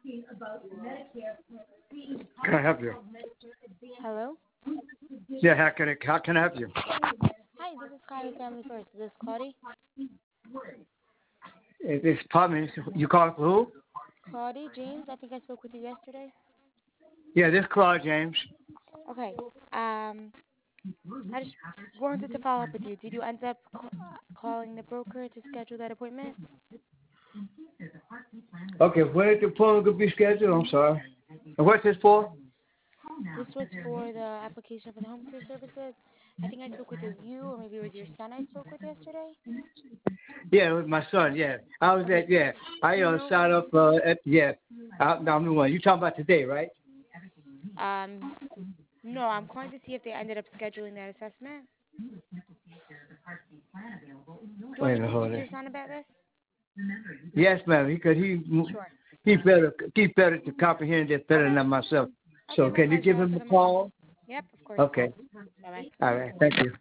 Can I help you? Hello? Yeah, how can I help you? Hi, this is Kylie Family First. Is this Claudie? It's pardon me. You calling for who? Claudie, James, I think I spoke with you yesterday. Yeah, this is Claude James. Okay. I just wanted to follow up with you. Did you end up calling the broker to schedule that appointment? Okay, when is the appointment going to be scheduled? I'm sorry. And what's this for? This was for the application for the home care services. I think I spoke with you, or maybe it was your son I spoke with yesterday. Yeah, with my son, yeah. I was Okay. at, yeah. I signed up at, yeah. I'm the one. You talking about today, right? No, I'm calling to see if they ended up scheduling that assessment. Do you want Wait a me minute, to hold speak to on. your son about this? Yes, ma'am, because Sure. he's better to comprehend this better Okay. than myself. Okay, So my can you pleasure. give I'll him give a him a call. call? Yep, of course. Okay. Bye-bye. All right. Thank you.